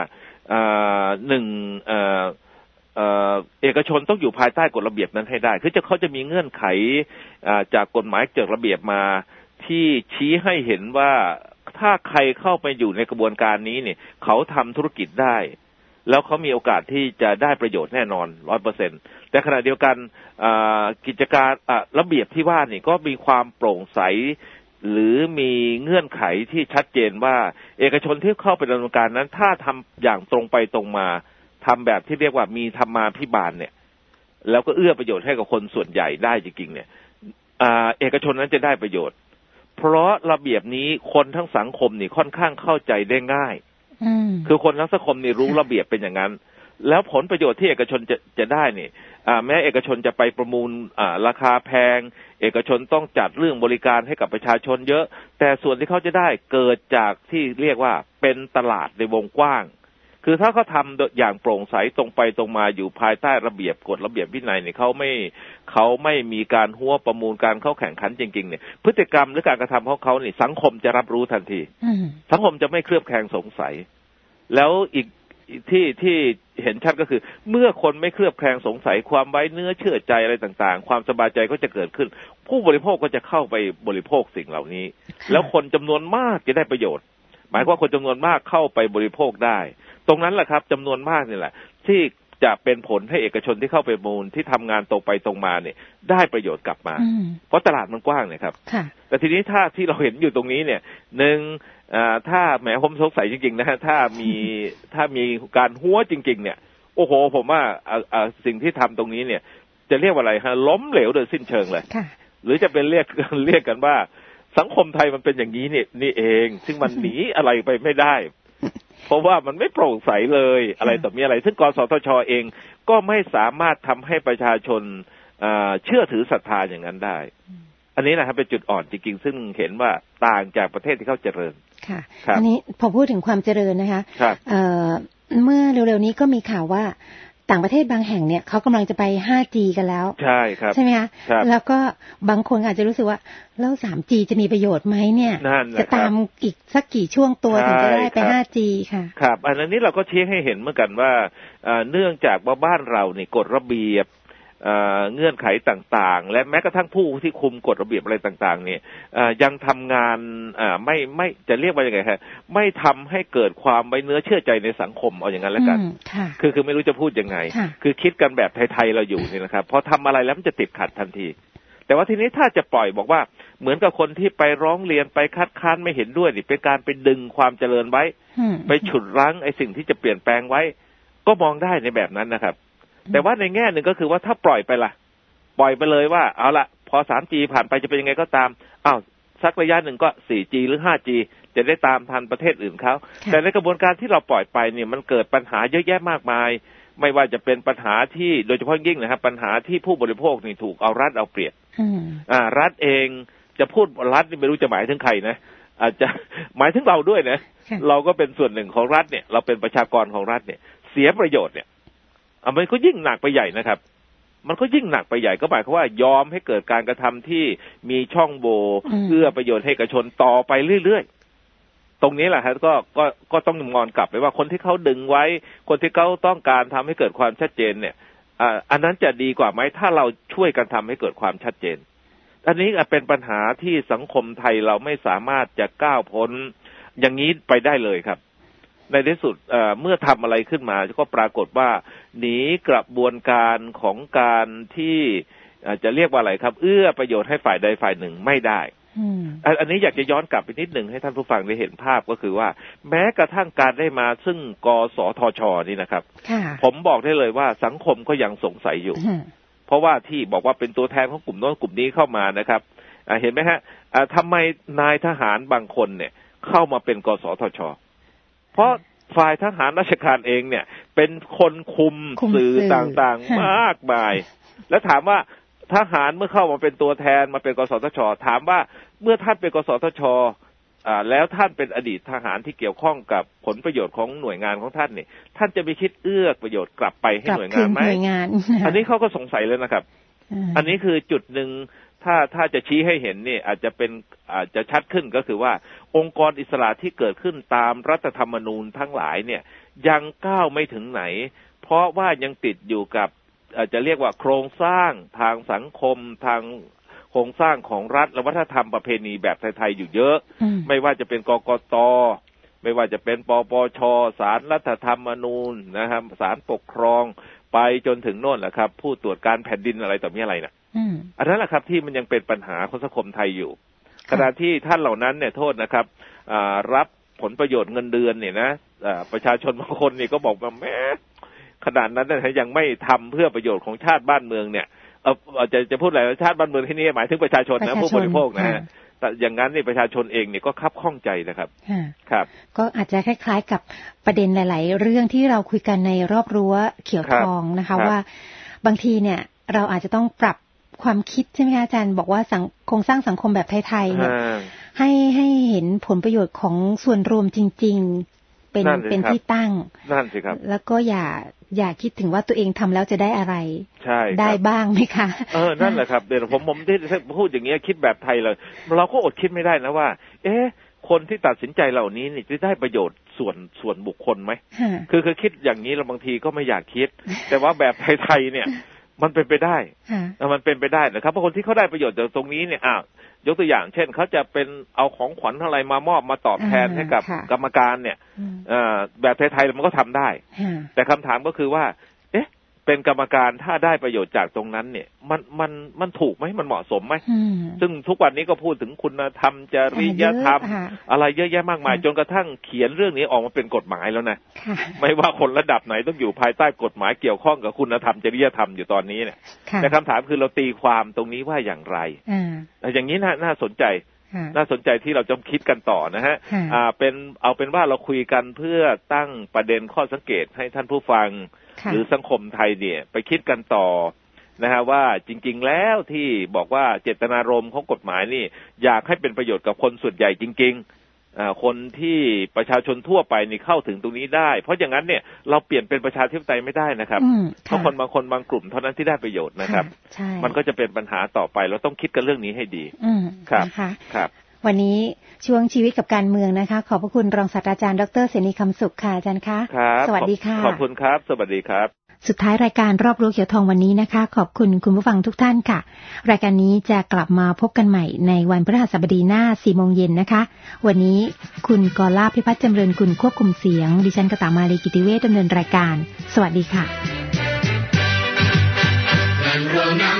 เอกชนต้องอยู่ภายใต้กฎระเบียบนั้นให้ได้คือเขาจะมีเงื่อนไขจากกฎหมายเกี่ยวกับระเบียบมาที่ชี้ให้เห็นว่าถ้าใครเข้าไปอยู่ในกระบวนการนี้เนี่ยเขาทำธุรกิจได้แล้วเขามีโอกาสที่จะได้ประโยชน์แน่นอน 100% แต่ขณะเดียวกันกิจการระเบียบที่ว่านี่ก็มีความโปร่งใสหรือมีเงื่อนไขที่ชัดเจนว่าเอกชนที่เข้าไปดำเนินการนั้นถ้าทำอย่างตรงไปตรงมาทำแบบที่เรียกว่ามีธรรมาภิบาลเนี่ยแล้วก็เอื้อประโยชน์ให้กับคนส่วนใหญ่ได้จริงๆเนี่ยเอกชนนั้นจะได้ประโยชน์เพราะระเบียบนี้คนทั้งสังคมนี่ค่อนข้างเข้าใจได้ง่ายคือคนทั้งสังคมนี่รู้ระเบียบเป็นอย่างนั้นแล้วผลประโยชน์ที่เอกชนจะได้นี่แม้เอกชนจะไปประมูลราคาแพงเอกชนต้องจัดเรื่องบริการให้กับประชาชนเยอะแต่ส่วนที่เขาจะได้เกิดจากที่เรียกว่าเป็นตลาดในวงกว้างคือถ้าเขาทำอย่างโปร่งใสตรงไปตรงมาอยู่ภายใต้ระเบียบกฎระเบียบวินัยเนี่ยเขาไม่มีการหัวประมูลการเข้าแข่งขันจริงๆเนี่ยพฤติกรรมหรือการกระทำของเขาเนี่ยสังคมจะรับรู้ทันทีสังคมจะไม่เคลือบแคลงสงสัยแล้วอีกที่เห็นชัดก็คือเมื่อคนไม่เคลือบแคลงสงสัยความไว้เนื้อเชื่อใจอะไรต่างๆความสบายใจก็จะเกิดขึ้นผู้บริโภคก็จะเข้าไปบริโภคสิ่งเหล่านี้แล้วคนจำนวนมากจะได้ประโยชน์หมายความว่าคนจำนวนมากเข้าไปบริโภคได้ตรงนั้นแหละครับจำนวนมากนี่แหละที่จะเป็นผลให้เอกชนที่เข้าไปประมูลที่ทำงานตรงไปตรงมาเนี่ยได้ประโยชน์กลับมาเพราะตลาดมันกว้างเนี่ยครับแต่ทีนี้ถ้าที่เราเห็นอยู่ตรงนี้เนี่ยหนึ่งถ้าแหมผมสงสัยจริงๆนะฮะถ้ามีการหัวจริงๆเนี่ยโอ้โหผมว่าสิ่งที่ทำตรงนี้เนี่ยจะเรียกว่าอะไรฮะล้มเหลวโดยสิ้นเชิงเลยหรือจะเป็นเรียกกันว่าสังคมไทยมันเป็นอย่างนี้นี่เองซึ่งมันหนีอะไรไปไม่ได้เพราะว่ามันไม่โปร่งใสเลยอะไรต่อมีอะไรซึ่งกสทช.เองก็ไม่สามารถทำให้ประชาชนเชื่อถือศรัทธาอย่างนั้นได้อันนี้นะครับเป็นจุดอ่อนจริงๆซึ่งเห็นว่าต่างจากประเทศที่เขาเจริญค่ะอันนี้พอพูดถึงความเจริญนะคะเมื่อเร็วๆนี้ก็มีข่าวว่าต่างประเทศบางแห่งเนี่ยเขากำลังจะไป 5G กันแล้วใช่ครับใช่ไหมคะแล้วก็บางคนอาจจะรู้สึกว่าแล้ว 3G จะมีประโยชน์ไหมเนี่ยจะตามอีกสักกี่ช่วงตัวถึงจะได้ไป 5G ค่ะครับอันนี้เราก็ชี้ให้เห็นเหมือนกันว่าเนื่องจากว่าบ้านเราเนี่ยกฎระเบียบเงื่อนไขต่างๆและแม้กระทั่งผู้ที่คุมกฎระเบียบอะไรต่างๆเนี่ยยังทำงานไม่จะเรียกว่ายังไงฮะไม่ทำให้เกิดความไว้เนื้อเชื่อใจในสังคมเอาอย่างนั้นแล้วกันคือไม่รู้จะพูดยังไงคือคิดกันแบบไทยๆเราอยู่นี่นะครับพอทำอะไรแล้วมันจะติดขัดทันทีแต่ว่าทีนี้ถ้าจะปล่อยบอกว่าเหมือนกับคนที่ไปร้องเรียนไปคัดค้านไม่เห็นด้วยนี่เป็นการไปดึงความเจริญไว้ไปฉุดรั้งไอ้สิ่งที่จะเปลี่ยนแปลงไว้ก็มองได้ในแบบนั้นนะครับแต่ว่าในแง่หนึ่งก็คือว่าถ้าปล่อยไปล่ะปล่อยไปเลยว่าเอาละพอ 3G ผ่านไปจะเป็นยังไงก็ตามสักระยะหนึ่งก็ 4G หรือ 5G จะได้ตามทันประเทศอื่นเขาแต่ในกระบวนการที่เราปล่อยไปเนี่ยมันเกิดปัญหาเยอะแยะมากมายไม่ว่าจะเป็นปัญหาที่โดยเฉพาะยิ่งนะครับปัญหาที่ผู้บริโภคนี่ถูกเอารัดเอาเปรียบรัฐเองจะพูดรัฐนี่ไม่รู้จะหมายถึงใครนะอาจจะหมายถึงเราด้วยนะเราก็เป็นส่วนหนึ่งของรัฐเนี่ยเราเป็นประชากรของรัฐเนี่ยเสียประโยชน์เนี่ยมันก็ยิ่งหนักไปใหญ่นะครับมันก็ยิ่งหนักไปใหญ่ก็หมายความว่ายอมให้เกิดการกระทำที่มีช่องโหว่เอื้อประโยชน์ให้เอกชนต่อไปเรื่อยๆตรงนี้แหละครับก็ต้องมองกลับไปว่าคนที่เขาดึงไว้คนที่เขาต้องการทำให้เกิดความชัดเจนเนี่ยอันนั้นจะดีกว่าไหมถ้าเราช่วยกันทำให้เกิดความชัดเจนอันนี้เป็นปัญหาที่สังคมไทยเราไม่สามารถจะก้าวพ้นอย่างนี้ไปได้เลยครับในที่สุดเมื่อทำอะไรขึ้นมาก็ปรากฏว่าหนีกระบวนการของการที่จะเรียกว่าอะไรครับเอื้อประโยชน์ให้ฝ่ายใดฝ่ายหนึ่งไม่ได้อันนี้อยากจะย้อนกลับไปนิดหนึ่งให้ท่านผู้ฟังได้เห็นภาพก็คือว่าแม้กระทั่งการได้มาซึ่งกสทช.นี่นะครับผมบอกได้เลยว่าสังคมก็ยังสงสัยอยู่เพราะว่าที่บอกว่าเป็นตัวแทนของกลุ่มโน้นกลุ่มนี้เข้ามานะครับเห็นไหมฮะทำไมนายทหารบางคนเนี่ยเข้ามาเป็นกสทช.เพราะฝ่ายทหารราชการเองเนี่ยเป็นคนคุมสื่อต่างๆมากมายแล้วถามว่าทหารเมื่อเข้ามาเป็นตัวแทนมาเป็นกสทช.ถามว่าเมื่อท่านเป็นกสทช.แล้วท่านเป็นอดีตทหารที่เกี่ยวข้องกับผลประโยชน์ของหน่วยงานของท่านเนี่ยท่านจะไปคิดเอื้อประโยชน์กลับไปให้หน่วยงานไหมอันนี้เขาก็สงสัยเลยนะครับอันนี้คือจุดหนึ่งถ้าจะชี้ให้เห็นนี่อาจจะชัดขึ้นก็คือว่าองค์กรอิสระที่เกิดขึ้นตามรัฐธรรมนูญทั้งหลายเนี่ยยังก้าวไม่ถึงไหนเพราะว่ายังติดอยู่กับจะเรียกว่าโครงสร้างทางสังคมทางโครงสร้างของรัฐและวัฒนธรรมประเพณีแบบไทยๆอยู่เยอะไม่ว่าจะเป็นกกต.ไม่ว่าจะเป็นปปช.ศาลรัฐธรรมนูญนะครับศาลปกครองไปจนถึงโน่นแหละครับผู้ตรวจการแผ่นดินอะไรต่อมีอะไรนะอันนั้นแหละครับที่มันยังเป็นปัญหาของสังคมไทยอยู่ขณะที่ท่านเหล่านั้นเนี่ยโทษนะครับรับผลประโยชน์เงินเดือนเนี่ยนะประชาชนบางคนนี่ก็บอกว่าแม้ขนาดนั้นนะยังไม่ทำเพื่อประโยชน์ของชาติบ้านเมืองเนี่ยจะพูดอะไรชาติบ้านเมืองที่นี่หมายถึงประชาชนนะผู้บริโภคนะฮะแต่อย่างนั้นนี่ประชาชนเองเนี่ยก็คับข้องใจนะครับครับก็อาจจะคล้ายๆกับประเด็นหลายๆเรื่องที่เราคุยกันในรอบรั้วเขียวทองนะคะว่าบางทีเนี่ยเราอาจจะต้องปรับความคิดใช่ไหมคะอาจารย์บอกว่าโครงสร้างสังคมแบบไทยๆเนี่ยให้เห็นผลประโยชน์ของส่วนรวมจริงๆเป็นที่ตั้งนั่นสิครับแล้วก็อย่าคิดถึงว่าตัวเองทำแล้วจะได้อะไรใช่ได้บ้างไหมคะนั่นแหละครับเดี๋ยวผมได้พูดอย่างเงี้ยคิดแบบไทยเลยเราก็อดคิดไม่ได้นะว่าคนที่ตัดสินใจเหล่านี้นี่จะได้ประโยชน์ส่วนบุคคลไหมคือคิดอย่างนี้เราบางทีก็ไม่อยากคิดแต่ว่าแบบไทยๆเนี่ยมันเป็นไปได้มันเป็นไปได้นะครับเพราะคนที่เขาได้ประโยชน์จากตรงนี้เนี่ยยกตัวอย่างเช่นเขาจะเป็นเอาของขวัญอะไรมามอบมาตอบแทนให้กับกรรมการเนี่ยแบบไทยๆมันก็ทำได้แต่คำถามก็คือว่าเป็นกรรมการถ้าได้ประโยชน์จากตรงนั้นเนี่ยมันถูกไหมมันเหมาะสมไหมซึ่งทุกวันนี้ก็พูดถึงคุณธรรมจริยธรรมอะไรเยอะแยะมากมายจนกระทั่งเขียนเรื่องนี้ออกมาเป็นกฎหมายแล้วนะไม่ว่าคนระดับไหนต้องอยู่ภายใต้กฎหมายเกี่ยวข้องกับคุณธรรมจริยธรรมอยู่ตอนนี้เนี่ยแต่คำถามคือเราตีความตรงนี้ว่าอย่างไรอย่างนี้น่าสนใจที่เราจะคิดกันต่อนะฮะเอาเป็นว่าเราคุยกันเพื่อตั้งประเด็นข้อสังเกตให้ท่านผู้ฟังหรือสังคมไทยเนี่ยไปคิดกันต่อนะฮะว่าจริงๆแล้วที่บอกว่าเจตนารมณ์ของกฎหมายนี่อยากให้เป็นประโยชน์กับคนส่วนใหญ่จริงๆคนที่ประชาชนทั่วไปนี่เข้าถึงตรงนี้ได้เพราะอย่างนั้นเนี่ยเราเปลี่ยนเป็นประชาธิปไตยไม่ได้นะครับเพราะคนบางคนบางกลุ่มเท่านั้นที่ได้ประโยชน์นะครับมันก็จะเป็นปัญหาต่อไปเราต้องคิดกันเรื่องนี้ให้ดีครับวันนี้ช่วงชีวิตกับการเมืองนะคะขอบพระคุณรองศาสตราจารย์ดร.เสนีคำสุขค่ะอาจารย์คะสวัสดีค่ะขอบคุณครับสวัสดีครับสุดท้ายรายการรอบรั้วเขียวทองวันนี้นะคะขอบคุณคุณผู้ฟังทุกท่านค่ะรายการนี้จะกลับมาพบกันใหม่ในวันพฤหัสบดีหน้า 4 โมงเย็นนะคะวันนี้คุณกรลาภพิพัฒน์จำเริญกุลควบคุมเสียงดิฉันกตมาลีกิติเวชดำเนินรายการสวัสดีค่ะ